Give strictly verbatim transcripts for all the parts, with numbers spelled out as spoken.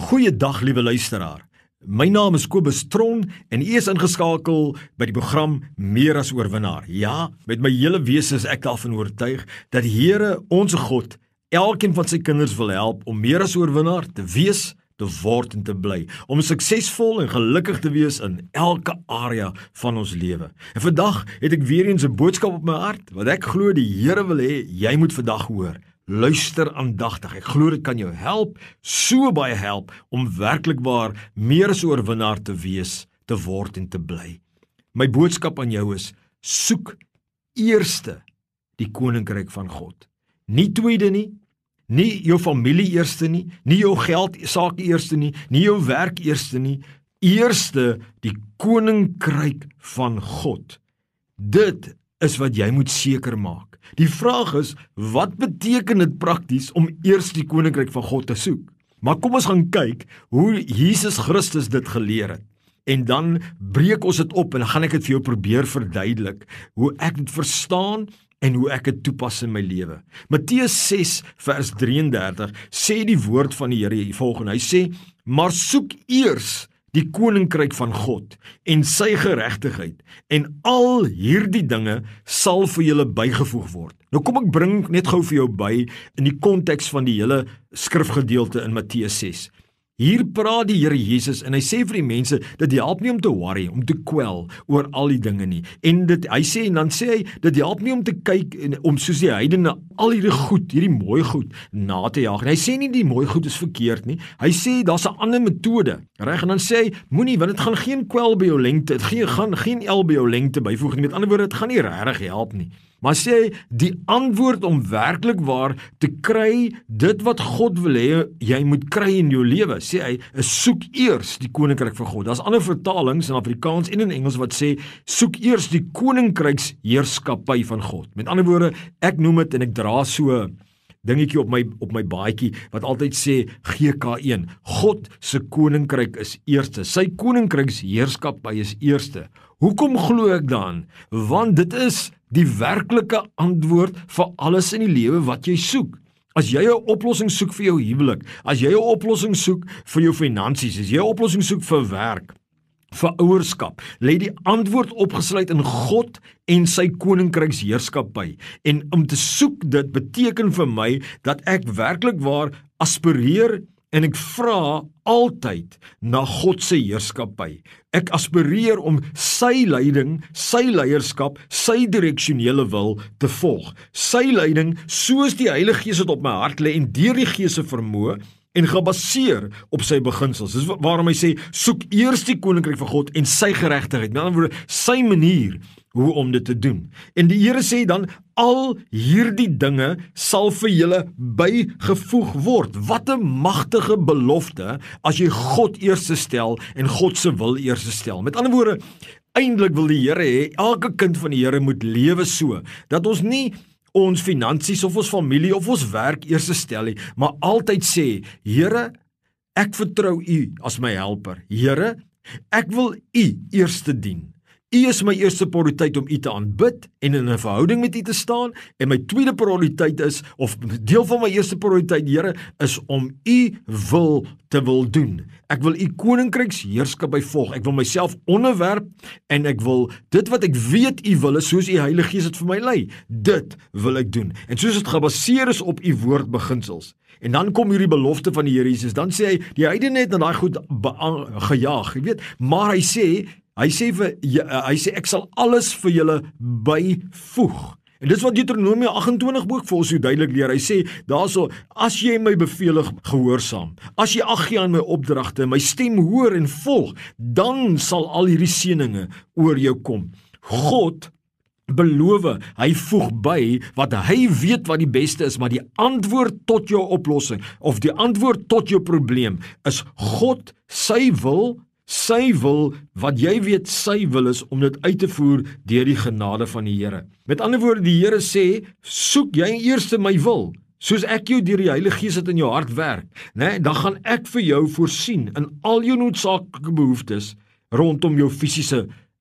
Goeiedag, liewe luisteraar. My naam is Kobus Tron en u is ingeskakel by die program Meer as Oorwinnaar. Ja, met my hele wese is ek daarvan oortuig dat die Here, ons God, elkeen van sy kinders wil help om meer as oorwinnaar te wees, te word en te bly, om suksesvol en gelukkig te wees in elke area van ons lewe. En vandag het ek weer eens 'n boodskap op my hart, wat ek glo die Here wil hê, jy moet vandag hoor. Luister aandagtig, ek glo dit kan jou help, so baie help, om werklik waar meer as oorwinnaar te wees, te word en te bly. My boodskap aan jou is, soek eerste die koninkryk van God. Nie tweede nie, nie jou familie eerste nie, nie jou geld saak eerste nie, nie jou werk eerste nie, eerste die koninkryk van God. Dit is wat jy moet seker maak. Die vraag is, wat beteken dit prakties om eers die koninkryk van God te soek? Maar kom ons gaan kyk hoe Jesus Christus dit geleer het. En dan breek ons dit op en dan gaan ek dit vir jou probeer verduidelik, hoe ek dit verstaan en hoe ek dit toepas in my lewe. Matteus ses vers drieëndertig sê die woord van die Here hier volgende. Hy sê, maar soek eers die koninkryk van God en sy geregtigheid, en al hierdie dinge sal vir julle bygevoeg word. Nou kom ek bring net gou vir jou by in die konteks van die hele skrifgedeelte in Matteus ses. Hier praat die Here Jesus en hy sê vir die mense, dit help nie om te worry, om te kwel oor al die dinge nie. En dit, hy sê, en dan sê hy, dit help nie om te kyk, en, om soos die heidene, al hierdie goed, hierdie mooi goed, na te jaag. En hy sê nie die mooi goed is verkeerd nie, hy sê, daar's 'n ander metode, reg, en dan sê hy, moenie, want dit gaan geen kwel by jou lengte, dit gaan geen el by jou lengte byvoeg nie, met ander woorde, dit gaan nie regtig help nie. Maar sê hy, die antwoord om werklik waar te kry, dit wat God wil hê, jy moet kry in jou lewe, sê hy, is soek eers die koninkryk van God. Daar's ander vertalings in Afrikaans en in Engels wat sê, soek eers die koninkryks heerskappy van God. Met ander woorde, ek noem dit en ek dra so dingetjie op my op my baadjie wat altyd sê G K een. God se koninkryk is eerste. Sy koninkryks heerskappy is eerste. Hoekom glo ek dan? Want dit is die werklike antwoord vir alles in die lewe wat jy soek. As jy 'n oplossing soek vir jou huwelik, as jy 'n oplossing soek vir jou finansies, as jy 'n oplossing soek vir werk, vir ouerskap, lê die antwoord opgesluit in God en sy koninkryks heerskappy. En om te soek dit beteken vir my dat ek werklik waar aspireer en ek vra altyd na God se heerskappy. Ek aspireer om sy leiding, sy leierskap, sy direksionele wil te volg. Sy leiding, soos die Heilige Gees het op my hart lê en deur die Gees se vermoë en gebaseer op sy beginsels. Dis waarom hy sê, soek eers die koninkryk van God en sy geregtigheid. Met ander woorde, sy manier hoe om dit te doen. En die Here sê dan, al hierdie dinge sal vir julle bygevoeg word. Wat 'n magtige belofte as jy God eerste stel en God se wil eerste stel. Met ander woorde, eintlik wil die Here hê, elke kind van die Here moet lewe so, dat ons nie ons finansies of ons familie of ons werk eers stel nie, maar altyd sê, Here, ek vertrou U as my helper. Here, ek wil U eerste dien. U is my eerste prioriteit om U te aanbid en in 'n verhouding met U te staan, en my tweede prioriteit is, of deel van my eerste prioriteit, Here, is om U wil te wil doen. Ek wil U koninkryks heerskappy volg. Ek wil myself onderwerp en ek wil dit wat ek weet U wil is, soos U Heilige Gees het vir my lei. Dit wil ek doen. En soos dit gebaseer is op U woord beginsels. En dan kom hierdie belofte van die Here Jesus. Dan sê hy, die heidene het na daai goed gejaag, jy weet, maar hy sê Hy sê, vir, hy sê, ek sal alles vir julle byvoeg. En dis wat Deuteronomium agt en twintig ook vir ons so duidelik leer. Hy sê, daarso, as jy my bevele gehoorsaam, as jy ag gee aan my opdragte, my stem hoor en volg, dan sal al hierdie seëninge oor jou kom. God beloof, hy voeg by wat hy weet wat die beste is, maar die antwoord tot jou oplossing, of die antwoord tot jou probleem, is God, sy wil, sy wil, wat jy weet sy wil is, om dit uit te voer deur die genade van die Here. Met ander woorde, die Here sê, soek jy eers my wil, soos ek jou deur die Heilige Gees het in jou hart werk, né? Dan gaan ek vir jou voorsien in al jou noodsaaklike behoeftes rondom jou fisiese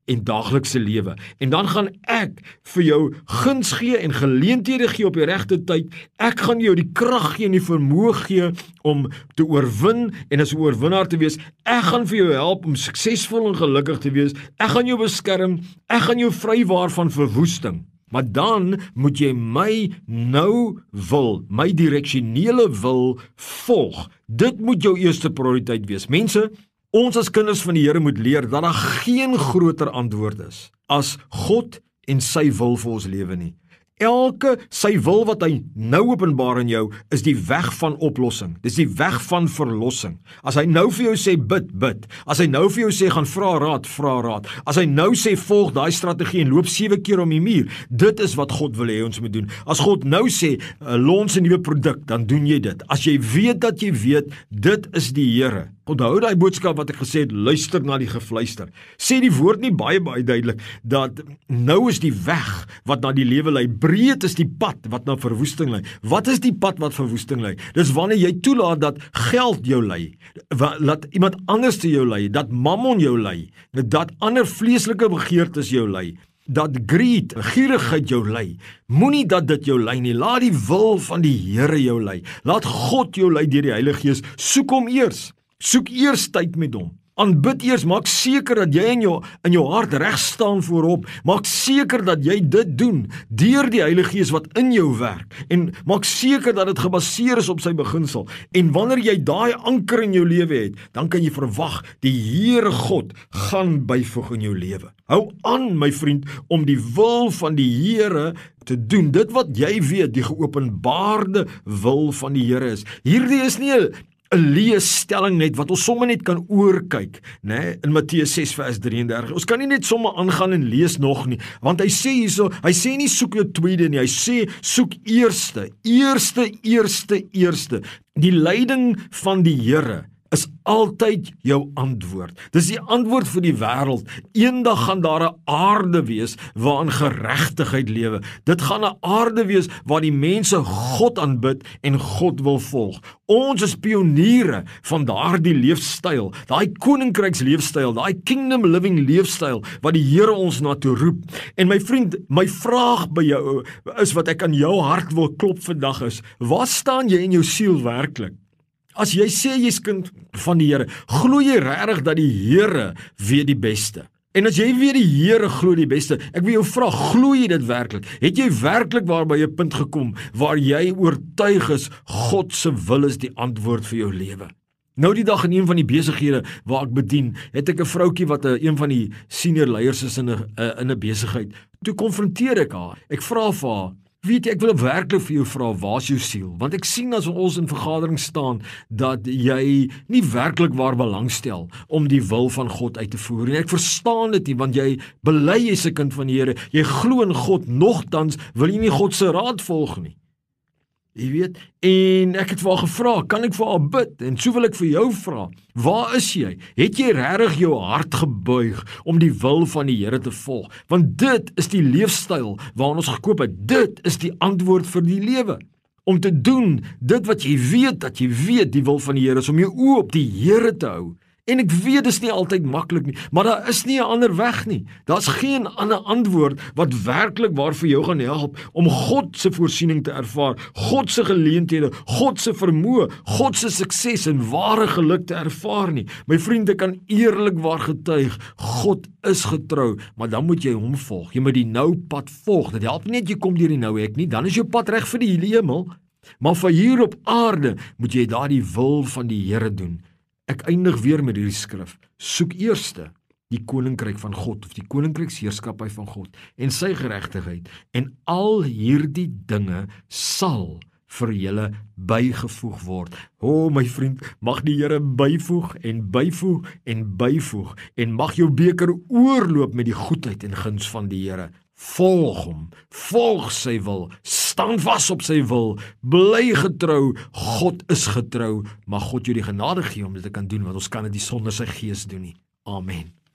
en daaglikse lewe. En dan gaan ek vir jou guns gee en geleenthede gee op die regte tyd. Ek gaan jou die krag gee en die vermoë gee om te oorwin en as 'n oorwinnaar te wees. Ek gaan vir jou help om suksesvol en gelukkig te wees. Ek gaan jou beskerm. Ek gaan jou vrywaar van verwoesting. Maar dan moet jy my nou wil, my direksionele wil volg. Dit moet jou eerste prioriteit wees. Mense, ons as kinders van die Here moet leer dat daar geen groter antwoord is as God en sy wil vir ons lewe nie. Elke sy wil wat hy nou openbaar in jou is die weg van oplossing. Dis die weg van verlossing. As hy nou vir jou sê bid, bid. As hy nou vir jou sê gaan vra raad, vra raad. As hy nou sê volg daai strategie en loop sewe keer om die muur, dit is wat God wil hê ons moet doen. As God nou sê lons 'n nuwe produk, dan doen jy dit. As jy weet dat jy weet, dit is die Here. Onthou daai boodskap wat ek gesê het, luister na die gefluister. Sê die woord nie baie baie duidelik dat nou is die weg wat na die lewe lei. Breed is die pad wat na verwoesting lei. Wat is die pad wat verwoesting lei? Dis wanneer jy toelaat dat geld jou lei, dat iemand anders te jou lei, dat mammon jou lei, dat ander vleeslike begeertes jou lei, dat greed, gierigheid jou lei. Moenie dat dit jou lei nie. Laat die wil van die Here jou lei. Laat God jou lei deur die Heilige Gees. Soek hom eers. Soek eers tyd met hom. Aanbid eers, maak seker dat jy in jou in jou hart reg staan voorop. Maak seker dat jy dit doen deur die Heilige Gees wat in jou werk. En maak seker dat dit gebaseer is op sy beginsel. En wanneer jy daai anker in jou lewe het, dan kan jy verwag die Here God gaan byvoeg in jou lewe. Hou aan, my vriend, om die wil van die Here te doen. Dit wat jy weet, die geopenbaarde wil van die Here is. Hierdie is nie 'n 'n leesstelling net wat ons sommer net kan oorkyk, né? In Matteus ses vers drie en dertig. Ons kan nie net sommer aangaan en lees nog nie, want hy sê hierso, hy sê nie soek jou tweede nie, hy sê soek eerste, eerste, eerste, eerste. Die leiding van die Here is altyd jou antwoord. Dis die antwoord vir die wêreld. Eendag gaan daar 'n aarde wees waarin geregtigheid lewe. Dit gaan 'n aarde wees waar die mense God aanbid en God wil volg. Ons is pioniere van daardie leefstyl, daai koninkryks leefstyl, daai kingdom living leefstyl wat die Here ons na toe roep. En my vriend, my vraag by jou is wat ek aan jou hart wil klop vandag is, waar staan jy in jou siel werklik? As jy sê jy's kind van die Here, glo jy regtig dat die Here weet die beste? En as jy weet die Here glo die beste, ek wil jou vra, glo jy dit werklik? Het jy werklik waar by 'n punt gekom waar jy oortuig is God se wil is die antwoord vir jou lewe? Nou die dag in een van die besighede waar ek bedien, het ek 'n vroutjie wat 'n een van die senior leiers is in 'n in 'n besigheid. Toe konfronteer ek haar. Ek vra vir haar, weet jy, ek wil werklik vir jou vra, waar is jou siel? Want ek sien as ons in vergadering staan, dat jy nie werklik waar belangstel om die wil van God uit te voer. En ek verstaan dit nie, want jy bely jy's 'n kind van die Here, jy glo in God, nogtans wil jy nie God se raad volg nie. Jy weet, en ek het vir haar gevra, kan ek vir haar bid? En so wil ek vir jou vra, waar is jy? Het jy regtig jou hart gebuig om die wil van die Here te volg? Want dit is die leefstyl waarna ons gekoop het. Dit is die antwoord vir die lewe. Om te doen dit wat jy weet dat jy weet die wil van die Here is, om jou oë op die Here te hou. En ek weet dis nie altyd maklik nie, maar daar is nie 'n ander weg nie. Daar's geen ander antwoord wat werklik waar vir jou gaan help om God se voorsiening te ervaar, God se geleenthede, God se vermoë, God se sukses en ware geluk te ervaar nie. My vriende, kan eerlikwaar getuig, God is getrou, maar dan moet jy hom volg. Jy moet die nou pad volg. Dit help nie net jy kom deur die nou hek nie, dan is jou pad reg vir die hemel. Maar vir hier op aarde moet jy daardie wil van die Here doen. Ek eindig weer met hierdie skrif. Soek eerste die koninkryk van God, of die koninkryksheerskappy van God, en sy geregtigheid, en al hierdie dinge sal vir julle bygevoeg word. O my vriend, mag die Here byvoeg en byvoeg en byvoeg, en mag jou beker oorloop met die goedheid en guns van die Here. Volg hom, volg sy wil, staan vas op sy wil, bly getrou, God is getrou, mag God jou die genade gee om dit te kan doen, want ons kan dit nie sonder sy gees doen nie. Amen.